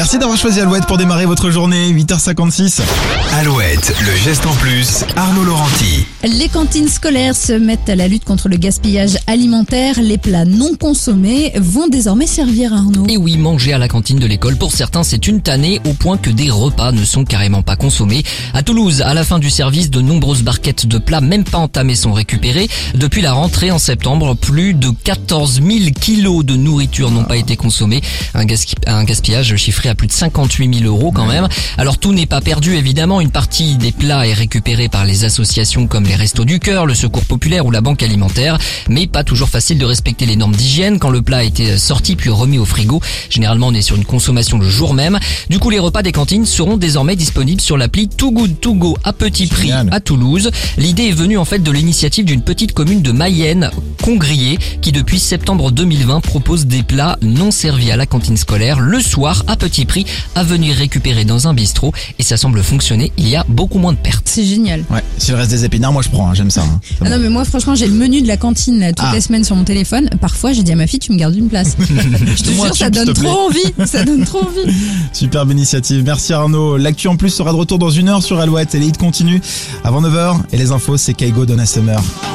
Merci d'avoir choisi Alouette pour démarrer votre journée, 8h56. Alouette, le geste en plus, Arnaud Laurenti. Les cantines scolaires se mettent à la lutte contre le gaspillage alimentaire. Les plats non consommés vont désormais servir, Arnaud. Et oui, manger à la cantine de l'école, pour certains, c'est une tannée au point que des repas ne sont carrément pas consommés. À Toulouse, à la fin du service, de nombreuses barquettes de plats même pas entamés sont récupérées. Depuis la rentrée en septembre, plus de 14 000 kilos de nourriture n'ont pas été consommés. Un gaspillage chiffré à plus de 58 000 euros quand même. Alors tout n'est pas perdu évidemment. Une partie des plats est récupérée par les associations comme les Restos du Cœur, le Secours Populaire ou la Banque Alimentaire. Mais pas toujours facile de respecter les normes d'hygiène quand le plat a été sorti puis remis au frigo. Généralement on est sur une consommation le jour même. Du coup les repas des cantines seront désormais disponibles sur l'appli Too Good To Go à petit prix à Toulouse. L'idée est venue en fait de l'initiative d'une petite commune de Mayenne, Congrier, qui depuis septembre 2020 propose des plats non servis à la cantine scolaire le soir à petit prix à venir récupérer dans un bistrot, et ça semble fonctionner, il y a beaucoup moins de pertes. C'est génial. Ouais, si le reste des épinards, moi je prends, j'aime ça. Ah non mais moi franchement j'ai le menu de la cantine là, toutes les semaines sur mon téléphone. Parfois j'ai dit à ma fille tu me gardes une place. Je te jure ça donne trop envie. Ça donne trop envie. Superbe initiative, merci Arnaud. L'actu en plus sera de retour dans 1 heure sur Alouette et les hits continuent avant 9h. Et les infos c'est Kaigo Donna Summer.